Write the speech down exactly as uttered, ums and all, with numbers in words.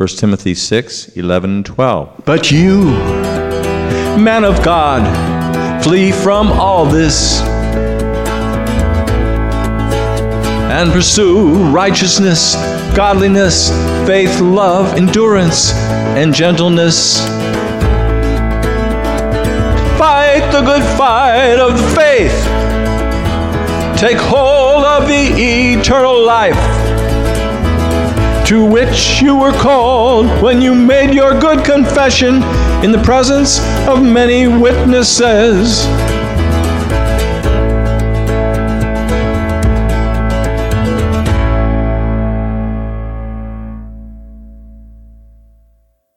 First Timothy six, eleven and twelve. But you, man of God, flee from all this and pursue righteousness, godliness, faith, love, endurance, and gentleness. Fight the good fight of the faith. Take hold of the eternal life, to which you were called when you made your good confession in the presence of many witnesses.